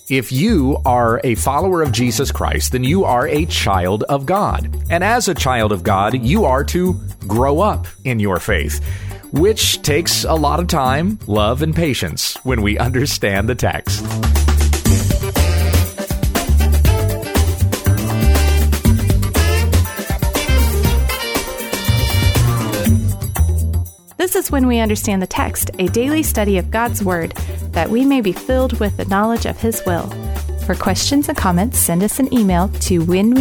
If you are a follower of Jesus Christ, then you are a child of God. And as a child of God, you are to grow up in your faith, which takes a lot of time, love, and patience when we understand the text. This is When We Understand the Text, a daily study of God's Word, that we may be filled with the knowledge of His will. For questions and comments, send us an email to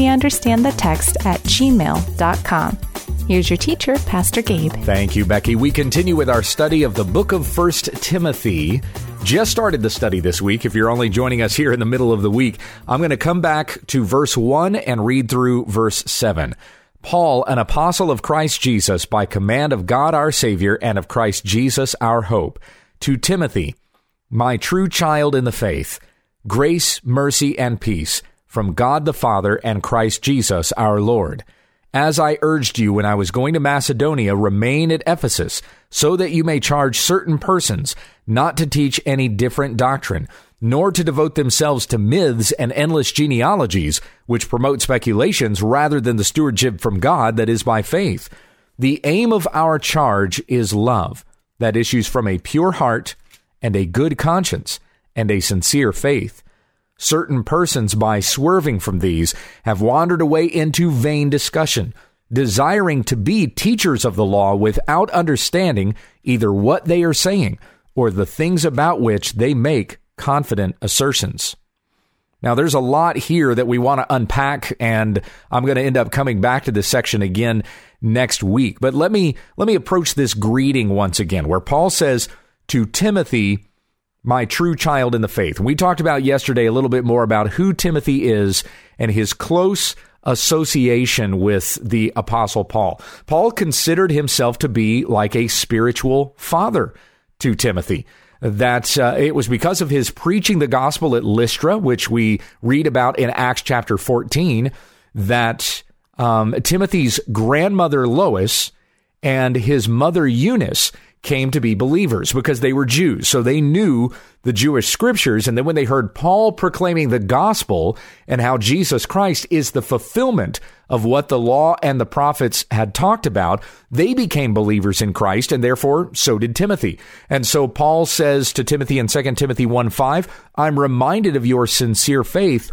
whenweunderstandthetext@gmail.com. Here's your teacher, Pastor Gabe. Thank you, Becky. We continue with our study of the book of 1 Timothy. Just started the study this week. If you're only joining us here in the middle of the week, I'm going to come back to verse 1 and read through verse 7. Paul, an apostle of Christ Jesus, by command of God our Savior and of Christ Jesus our hope, to Timothy, my true child in the faith, grace, mercy, and peace from God the Father and Christ Jesus our Lord. As I urged you when I was going to Macedonia, remain at Ephesus, so that you may charge certain persons not to teach any different doctrine, nor to devote themselves to myths and endless genealogies, which promote speculations rather than the stewardship from God that is by faith. The aim of our charge is love, that issues from a pure heart and a good conscience and a sincere faith. Certain persons, by swerving from these, have wandered away into vain discussion, desiring to be teachers of the law without understanding either what they are saying or the things about which they make confident assertions. Now, there's a lot here that we want to unpack, and I'm going to end up coming back to this section again next week. But let me approach this greeting once again, where Paul says to Timothy, my true child in the faith. We talked about yesterday a little bit more about who Timothy is and his close association with the Apostle Paul. Paul considered himself to be like a spiritual father to Timothy. That it was because of his preaching the gospel at Lystra, which we read about in Acts chapter 14, that Timothy's grandmother Lois and his mother Eunice came to be believers because they were Jews. So they knew the Jewish scriptures. And then when they heard Paul proclaiming the gospel and how Jesus Christ is the fulfillment of what the law and the prophets had talked about, they became believers in Christ, and therefore so did Timothy. And so Paul says to Timothy in 2 Timothy 1:5, I'm reminded of your sincere faith,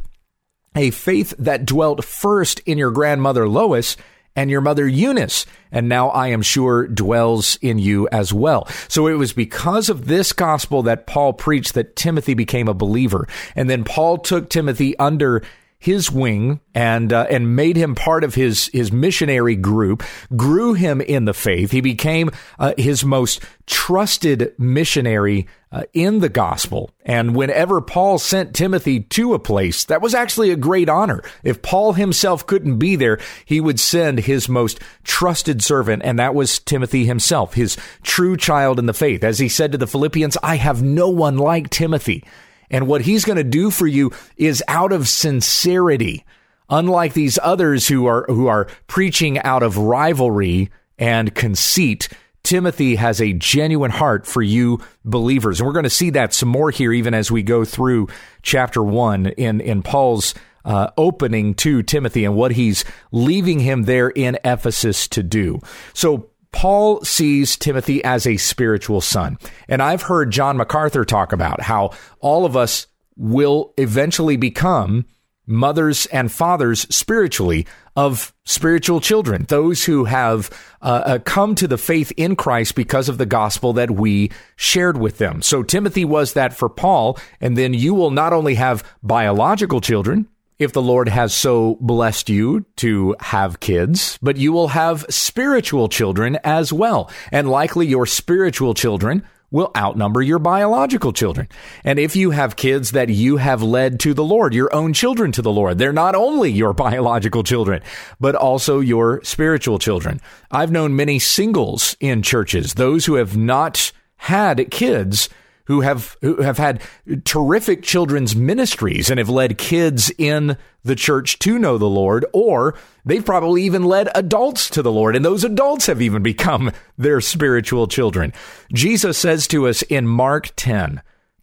a faith that dwelt first in your grandmother Lois and your mother Eunice, and now I am sure dwells in you as well. So it was because of this gospel that Paul preached that Timothy became a believer. And then Paul took Timothy under his wing and made him part of his missionary group, grew him in the faith. He became his most trusted missionary in the gospel. And whenever Paul sent Timothy to a place, that was actually a great honor. If Paul himself couldn't be there, he would send his most trusted servant, and that was Timothy himself, his true child in the faith. As he said to the Philippians, I have no one like Timothy. And what he's going to do for you is out of sincerity, unlike these others who are preaching out of rivalry and conceit. Timothy has a genuine heart for you believers. And we're going to see that some more here, even as we go through chapter 1 in Paul's opening to Timothy and what he's leaving him there in Ephesus to do. So Paul sees Timothy as a spiritual son. And I've heard John MacArthur talk about how all of us will eventually become mothers and fathers spiritually of spiritual children, those who have come to the faith in Christ because of the gospel that we shared with them. So Timothy was that for Paul, and then you will not only have biological children, if the Lord has so blessed you to have kids, but you will have spiritual children as well. And likely your spiritual children will outnumber your biological children. And if you have kids that you have led to the Lord, your own children to the Lord, they're not only your biological children, but also your spiritual children. I've known many singles in churches, those who have not had kids, who have had terrific children's ministries and have led kids in the church to know the Lord, or they've probably even led adults to the Lord, and those adults have even become their spiritual children. Jesus says to us in Mark 10,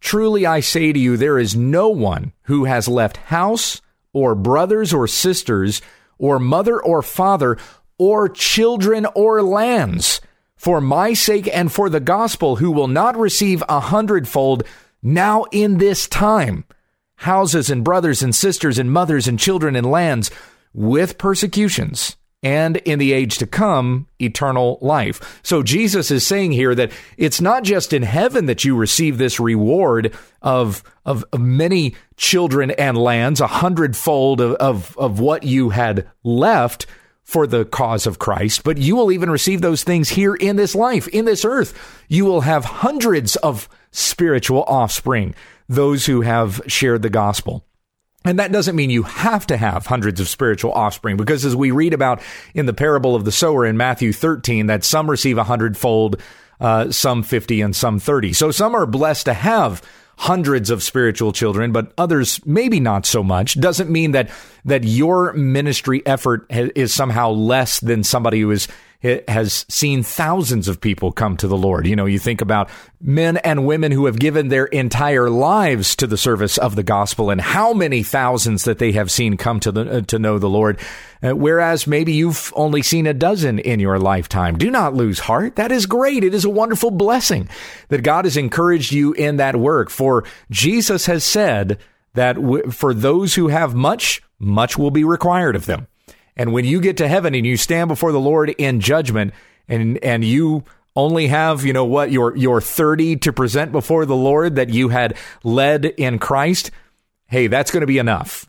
Truly I say to you, there is no one who has left house or brothers or sisters or mother or father or children or lands for my sake and for the gospel, who will not receive 100-fold now in this time houses and brothers and sisters and mothers and children and lands with persecutions, and in the age to come, eternal life. So Jesus is saying here that it's not just in heaven that you receive this reward of many children and lands, 100-fold of what you had left for the cause of Christ, but you will even receive those things here in this life, in this earth. You will have hundreds of spiritual offspring, those who have shared the gospel. And that doesn't mean you have to have hundreds of spiritual offspring, because as we read about in the parable of the sower in Matthew 13, that some receive 100-fold, some 50 and some 30. So some are blessed to have hundreds of spiritual children, but others maybe not so much. Doesn't mean that your ministry effort is somehow less than somebody who has seen thousands of people come to the Lord. You know, you think about men and women who have given their entire lives to the service of the gospel, and how many thousands that they have seen come to know the Lord, whereas maybe you've only seen a dozen in your lifetime. Do not lose heart. That is great. It is a wonderful blessing that God has encouraged you in that work. For Jesus has said that for those who have much, much will be required of them. And when you get to heaven and you stand before the Lord in judgment, and you only have, your 30 to present before the Lord that you had led in Christ, hey, that's going to be enough.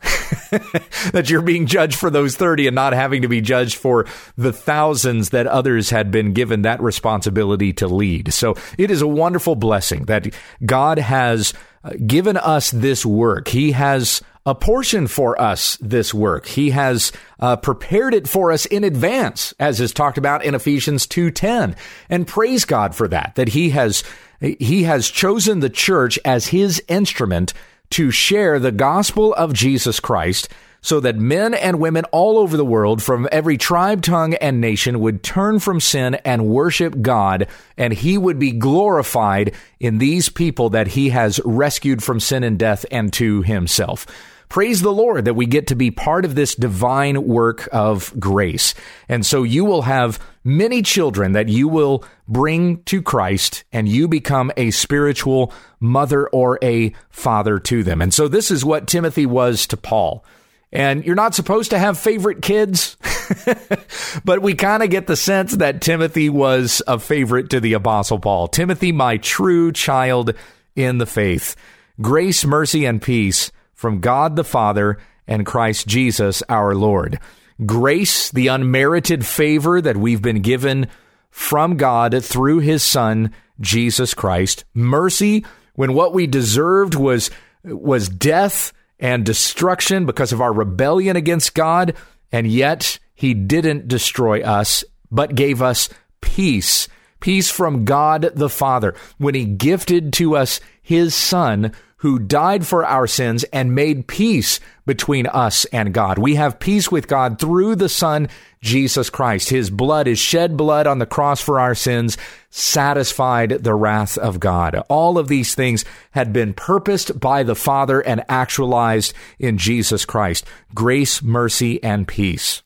That you're being judged for those 30 and not having to be judged for the thousands that others had been given that responsibility to lead. So it is a wonderful blessing that God has given us this work. He has apportioned for us this work. He has prepared it for us in advance, as is talked about in Ephesians 2:10. And praise God for that He has chosen the church as his instrument to share the gospel of Jesus Christ, so that men and women all over the world from every tribe, tongue, and nation would turn from sin and worship God, and he would be glorified in these people that he has rescued from sin and death and to himself. Praise the Lord that we get to be part of this divine work of grace. And so you will have many children that you will bring to Christ, and you become a spiritual mother or a father to them. And so this is what Timothy was to Paul. And you're not supposed to have favorite kids, but we kind of get the sense that Timothy was a favorite to the Apostle Paul. Timothy, my true child in the faith. Grace, mercy, and peace from God the Father and Christ Jesus our Lord. Grace, the unmerited favor that we've been given from God through his Son, Jesus Christ. Mercy, when what we deserved was death and destruction because of our rebellion against God, and yet he didn't destroy us, but gave us peace. Peace from God the Father, when he gifted to us his Son, who died for our sins and made peace between us and God. We have peace with God through the Son, Jesus Christ. His blood, his shed blood on the cross for our sins, satisfied the wrath of God. All of these things had been purposed by the Father and actualized in Jesus Christ. Grace, mercy, and peace.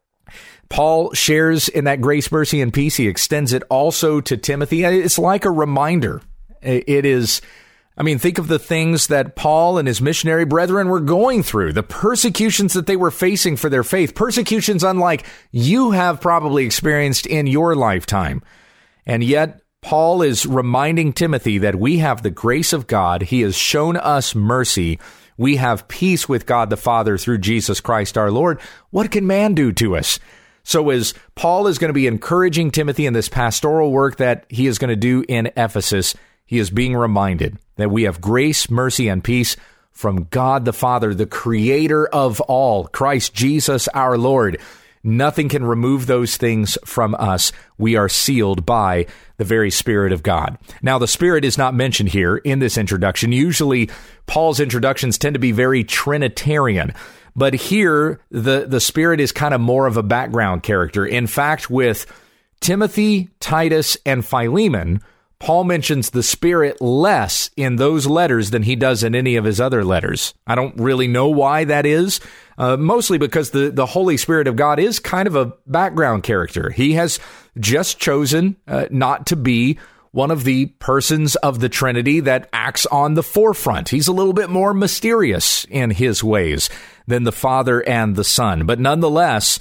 Paul shares in that grace, mercy, and peace. He extends it also to Timothy. It's like a reminder. It is... think of the things that Paul and his missionary brethren were going through, the persecutions that they were facing for their faith, persecutions unlike you have probably experienced in your lifetime. And yet, Paul is reminding Timothy that we have the grace of God. He has shown us mercy. We have peace with God the Father through Jesus Christ our Lord. What can man do to us? So as Paul is going to be encouraging Timothy in this pastoral work that he is going to do in Ephesus, he is being reminded that we have grace, mercy, and peace from God the Father, the creator of all, Christ Jesus our Lord. Nothing can remove those things from us. We are sealed by the very Spirit of God. Now, the Spirit is not mentioned here in this introduction. Usually, Paul's introductions tend to be very Trinitarian. But here, the Spirit is kind of more of a background character. In fact, with Timothy, Titus, and Philemon, Paul mentions the Spirit less in those letters than he does in any of his other letters. I don't really know why that is, mostly because the Holy Spirit of God is kind of a background character. He has just chosen not to be one of the persons of the Trinity that acts on the forefront. He's a little bit more mysterious in his ways than the Father and the Son. But nonetheless,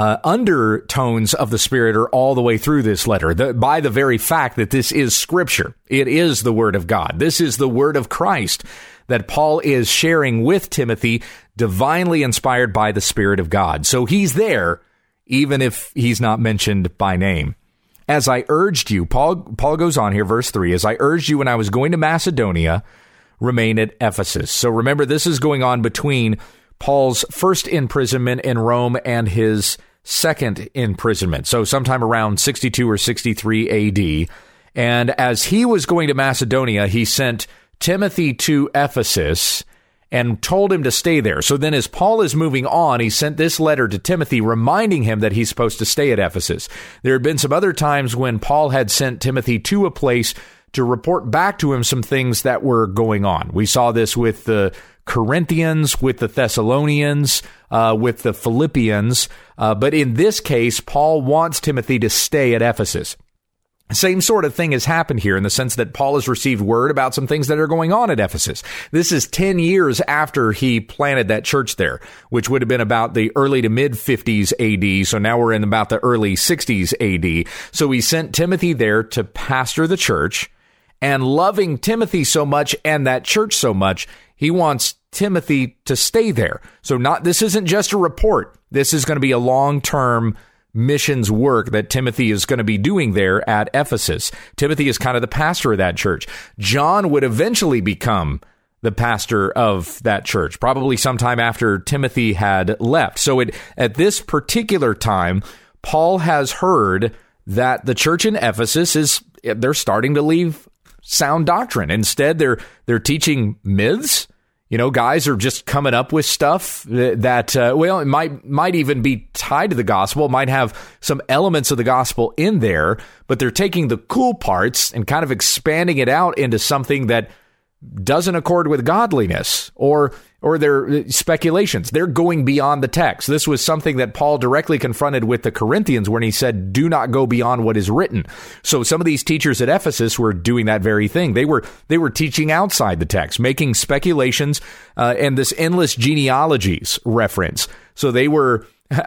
undertones of the Spirit are all the way through this letter, by the very fact that this is Scripture. It is the Word of God. This is the Word of Christ that Paul is sharing with Timothy, divinely inspired by the Spirit of God. So he's there, even if he's not mentioned by name. As I urged you, Paul goes on here, verse 3, as I urged you when I was going to Macedonia, remain at Ephesus. So remember, this is going on between Paul's first imprisonment in Rome and his second imprisonment. So sometime around 62 or 63 AD. And as he was going to Macedonia, he sent Timothy to Ephesus and told him to stay there. So then as Paul is moving on, he sent this letter to Timothy reminding him that he's supposed to stay at Ephesus. There had been some other times when Paul had sent Timothy to a place to report back to him some things that were going on. We saw this with the Corinthians, with the Thessalonians, with the Philippians. But in this case, Paul wants Timothy to stay at Ephesus. Same sort of thing has happened here in the sense that Paul has received word about some things that are going on at Ephesus. This is 10 years after he planted that church there, which would have been about the early to mid 50s AD. So now we're in about the early 60s AD. So he sent Timothy there to pastor the church, and loving Timothy so much and that church so much, he wants Timothy to stay there. So this isn't just a report. This is going to be a long-term missions work that Timothy is going to be doing there at Ephesus. Timothy is kind of the pastor of that church. John would eventually become the pastor of that church, probably sometime after Timothy had left. So at this particular time, Paul has heard that the church in Ephesus they're starting to leave sound doctrine. Instead, they're teaching myths. Guys are just coming up with stuff that it might even be tied to the gospel, might have some elements of the gospel in there, but they're taking the cool parts and kind of expanding it out into something that doesn't accord with godliness or their speculations. They're going beyond the text. This was something that Paul directly confronted with the Corinthians when he said, do not go beyond what is written. So some of these teachers at Ephesus were doing that very thing. They were teaching outside the text, making speculations and this endless genealogies reference. So they were,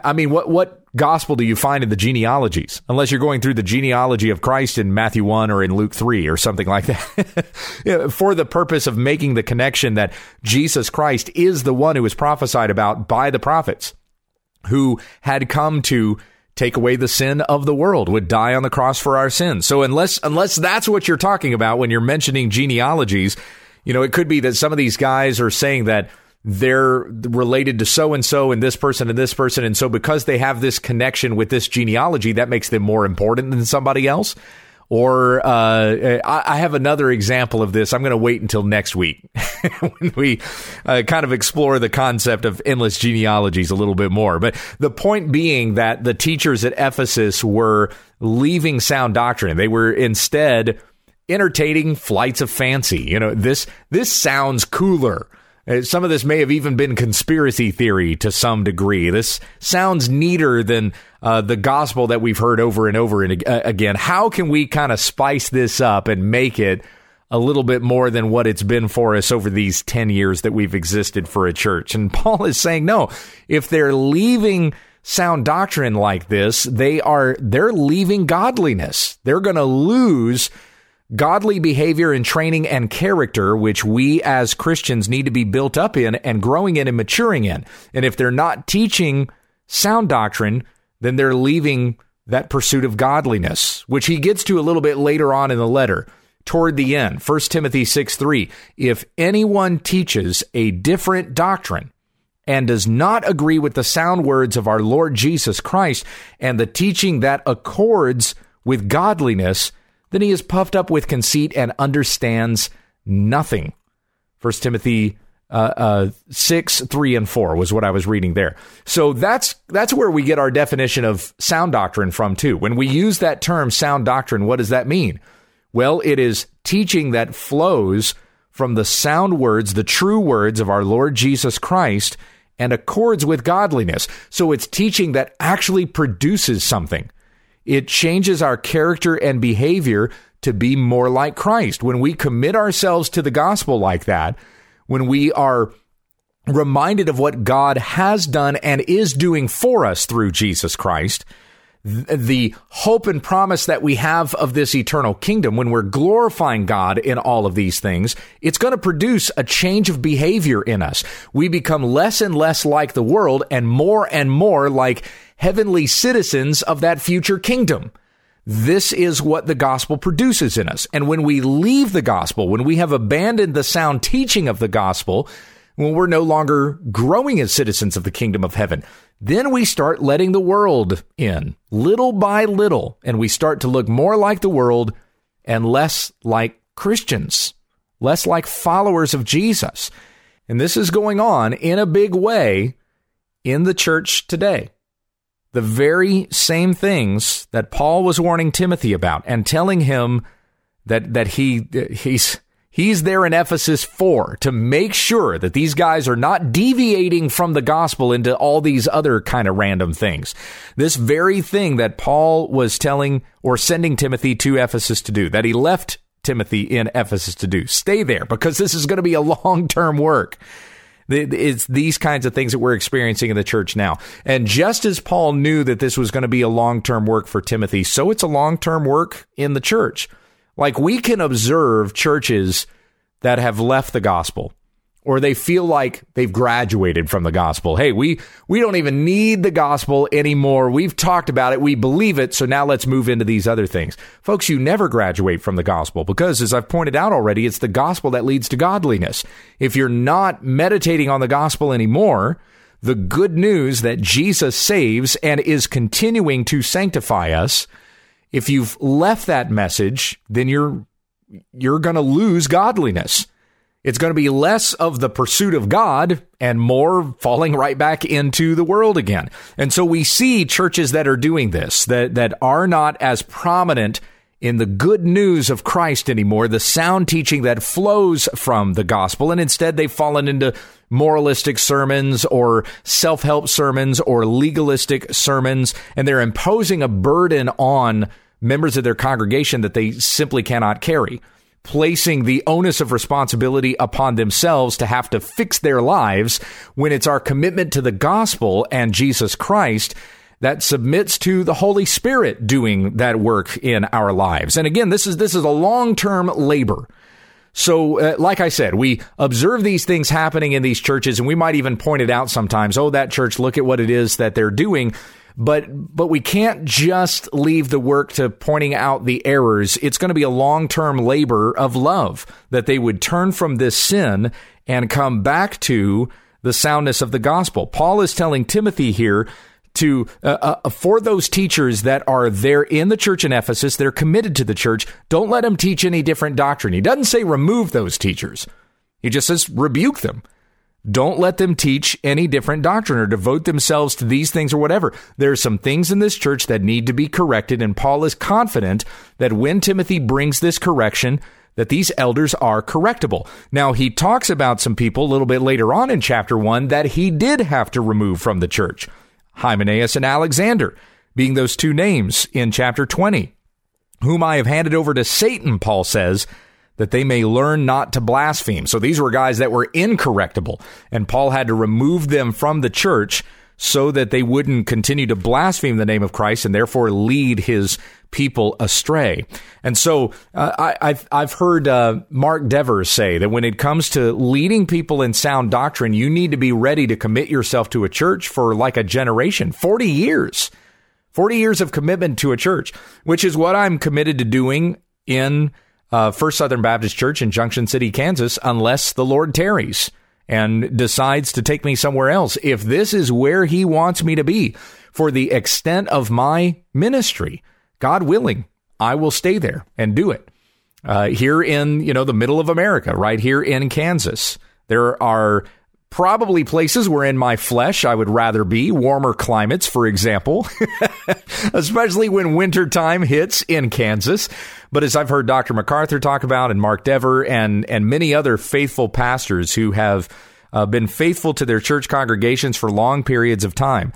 what gospel do you find in the genealogies? Unless you're going through the genealogy of Christ in Matthew 1 or in Luke 3 or something like that, for the purpose of making the connection that Jesus Christ is the one who was prophesied about by the prophets, who had come to take away the sin of the world, would die on the cross for our sins. So unless that's what you're talking about when you're mentioning genealogies, it could be that some of these guys are saying that they're related to so-and-so and this person and this person. And so because they have this connection with this genealogy, that makes them more important than somebody else. Or I have another example of this. I'm going to wait until next week when we kind of explore the concept of endless genealogies a little bit more. But the point being that the teachers at Ephesus were leaving sound doctrine. They were instead entertaining flights of fancy. This sounds cooler. Some of this may have even been conspiracy theory to some degree. This sounds neater than the gospel that we've heard over and over and again. How can we kind of spice this up and make it a little bit more than what it's been for us over these 10 years that we've existed for a church? And Paul is saying, no, if they're leaving sound doctrine like this, they're leaving godliness. They're going to lose godly behavior and training and character, which we as Christians need to be built up in and growing in and maturing in. And if they're not teaching sound doctrine, then they're leaving that pursuit of godliness, which he gets to a little bit later on in the letter, toward the end. 1 Timothy 6:3, if anyone teaches a different doctrine and does not agree with the sound words of our Lord Jesus Christ and the teaching that accords with godliness, then he is puffed up with conceit and understands nothing. 1 Timothy 6:3-4 was what I was reading there. So that's where we get our definition of sound doctrine from too. When we use that term sound doctrine, what does that mean? Well, it is teaching that flows from the sound words, the true words of our Lord Jesus Christ, and accords with godliness. So it's teaching that actually produces something. It changes our character and behavior to be more like Christ. When we commit ourselves to the gospel like that, when we are reminded of what God has done and is doing for us through Jesus Christ, the hope and promise that we have of this eternal kingdom, when we're glorifying God in all of these things, it's going to produce a change of behavior in us. We become less and less like the world and more like heavenly citizens of that future kingdom. This is what the gospel produces in us. And when we leave the gospel, when we have abandoned the sound teaching of the gospel, when we're no longer growing as citizens of the kingdom of heaven, then we start letting the world in little by little, and we start to look more like the world and less like Christians, less like followers of Jesus. And this is going on in a big way in the church today. The very same things that Paul was warning Timothy about and telling him that he's there in Ephesus for, to make sure that these guys are not deviating from the gospel into all these other kind of random things. This very thing that Paul was telling or sending Timothy to Ephesus to do, that he left Timothy in Ephesus to do. Stay there, because this is going to be a long-term work. It's these kinds of things that we're experiencing in the church now. And just as Paul knew that this was going to be a long-term work for Timothy, so it's a long-term work in the church. Like, we can observe churches that have left the gospel, or they feel like they've graduated from the gospel. Hey, we don't even need the gospel anymore. We've talked about it. We believe it. So now let's move into these other things. Folks, you never graduate from the gospel, because, as I've pointed out already, it's the gospel that leads to godliness. If you're not meditating on the gospel anymore, the good news that Jesus saves and is continuing to sanctify us, if you've left that message, then you're going to lose godliness. It's going to be less of the pursuit of God and more falling right back into the world again. And so we see churches that are doing this, that are not as prominent in the good news of Christ anymore, the sound teaching that flows from the gospel, and instead they've fallen into moralistic sermons or self-help sermons or legalistic sermons, and they're imposing a burden on members of their congregation that they simply cannot carry, placing the onus of responsibility upon themselves to have to fix their lives, when it's our commitment to the gospel and Jesus Christ that submits to the Holy Spirit doing that work in our lives. And again, this is a long-term labor. So, like I said, we observe these things happening in these churches, and we might even point it out sometimes. Oh, that church, look at what it is that they're doing. But we can't just leave the work to pointing out the errors. It's going to be a long-term labor of love, that they would turn from this sin and come back to the soundness of the gospel. Paul is telling Timothy here to for those teachers that are there in the church in Ephesus, they're committed to the church, don't let them teach any different doctrine. He doesn't say remove those teachers. He just says rebuke them. Don't let them teach any different doctrine or devote themselves to these things or whatever. There are some things in this church that need to be corrected, and Paul is confident that when Timothy brings this correction, that these elders are correctable. Now, he talks about some people a little bit later on in chapter 1 that he did have to remove from the church. Hymenaeus and Alexander, being those two names in chapter 20, whom I have handed over to Satan, Paul says, that they may learn not to blaspheme. So these were guys that were incorrectable, and Paul had to remove them from the church so that they wouldn't continue to blaspheme the name of Christ and therefore lead his people astray. And so I've heard Mark Devers say that when it comes to leading people in sound doctrine, you need to be ready to commit yourself to a church for like a generation, 40 years. 40 years of commitment to a church, which is what I'm committed to doing in First Southern Baptist Church in Junction City, Kansas, unless the Lord tarries and decides to take me somewhere else. If this is where he wants me to be for the extent of my ministry, God willing, I will stay there and do it. Here in, the middle of America, right here in Kansas, there are probably places where in my flesh I would rather be, warmer climates, for example, especially when wintertime hits in Kansas. But as I've heard Dr. MacArthur talk about, and Mark Dever, and many other faithful pastors who have been faithful to their church congregations for long periods of time,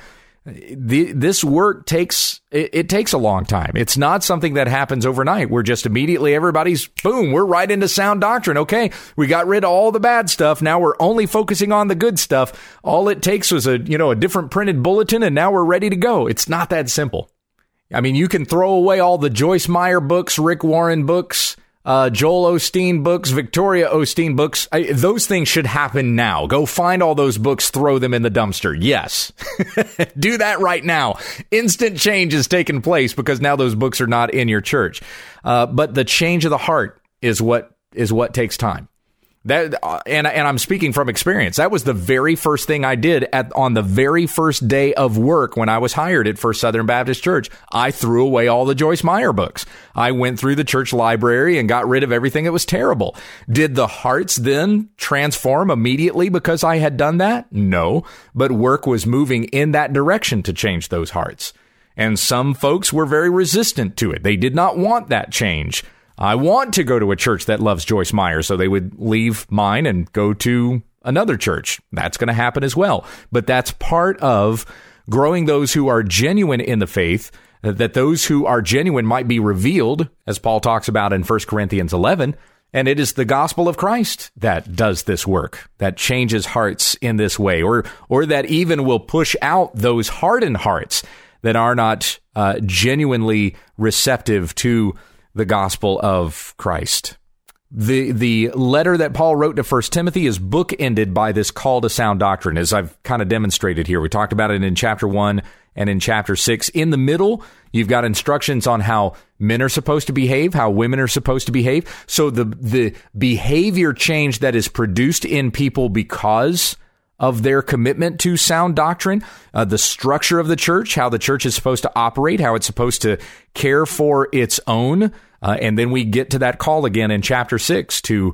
this work takes a long time. It's not something that happens overnight. We're just immediately, everybody's, boom, we're right into sound doctrine. Okay, we got rid of all the bad stuff. Now we're only focusing on the good stuff. All it takes was a different printed bulletin, and now we're ready to go. It's not that simple. I mean, you can throw away all the Joyce Meyer books, Rick Warren books, Joel Osteen books, Victoria Osteen books. Those things should happen now. Go find all those books, throw them in the dumpster. Yes. Do that right now. Instant change is taking place because now those books are not in your church. But the change of the heart is what takes time. That and I'm speaking from experience. That was the very first thing I did on the very first day of work when I was hired at First Southern Baptist Church. I threw away all the Joyce Meyer books. I went through the church library and got rid of everything that was terrible. Did the hearts then transform immediately because I had done that? No, but work was moving in that direction to change those hearts. And some folks were very resistant to it. They did not want that change. I want to go to a church that loves Joyce Meyer, so they would leave mine and go to another church. That's going to happen as well. But that's part of growing those who are genuine in the faith, that those who are genuine might be revealed, as Paul talks about in 1 Corinthians 11. And it is the gospel of Christ that does this work, that changes hearts in this way, or that even will push out those hardened hearts that are not genuinely receptive to the gospel of Christ. The letter that Paul wrote to 1 Timothy is bookended by this call to sound doctrine, as I've kind of demonstrated here. We talked about it in chapter 1 and in chapter 6. In the middle, you've got instructions on how men are supposed to behave, how women are supposed to behave. So the behavior change that is produced in people because of their commitment to sound doctrine, the structure of the church, how the church is supposed to operate, how it's supposed to care for its own. And then we get to that call again in chapter 6 to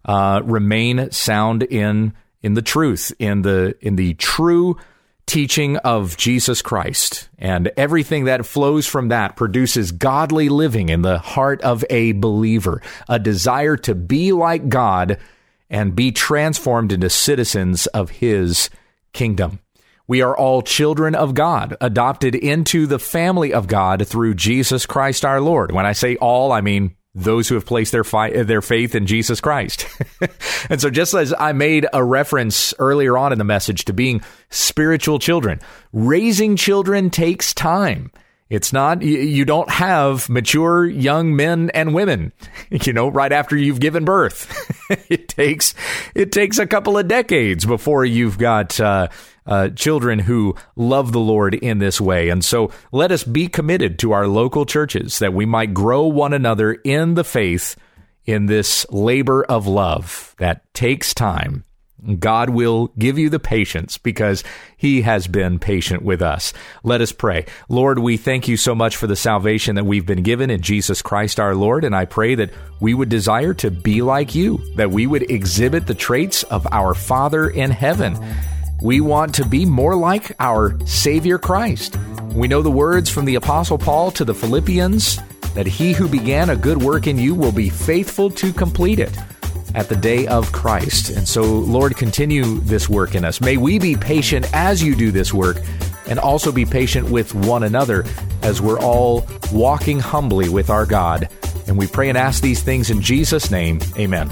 remain sound in the truth, in the true teaching of Jesus Christ. And everything that flows from that produces godly living in the heart of a believer, a desire to be like God and be transformed into citizens of his kingdom. We are all children of God, adopted into the family of God through Jesus Christ our Lord. When I say all, I mean those who have placed their faith in Jesus Christ. And so just as I made a reference earlier on in the message to being spiritual children, raising children takes time. It's not, you don't have mature young men and women, right after you've given birth. It takes a couple of decades before you've got children who love the Lord in this way. And so let us be committed to our local churches that we might grow one another in the faith in this labor of love that takes time. God will give you the patience because he has been patient with us. Let us pray. Lord, we thank you so much for the salvation that we've been given in Jesus Christ our Lord. And I pray that we would desire to be like you, that we would exhibit the traits of our Father in heaven. We want to be more like our Savior Christ. We know the words from the Apostle Paul to the Philippians, that he who began a good work in you will be faithful to complete it at the day of Christ. And so, Lord, continue this work in us. May we be patient as you do this work, and also be patient with one another as we're all walking humbly with our God. And we pray and ask these things in Jesus' name. Amen.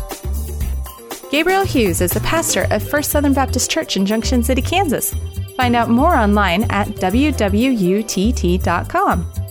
Gabriel Hughes is the pastor of First Southern Baptist Church in Junction City, Kansas. Find out more online at wwutt.com.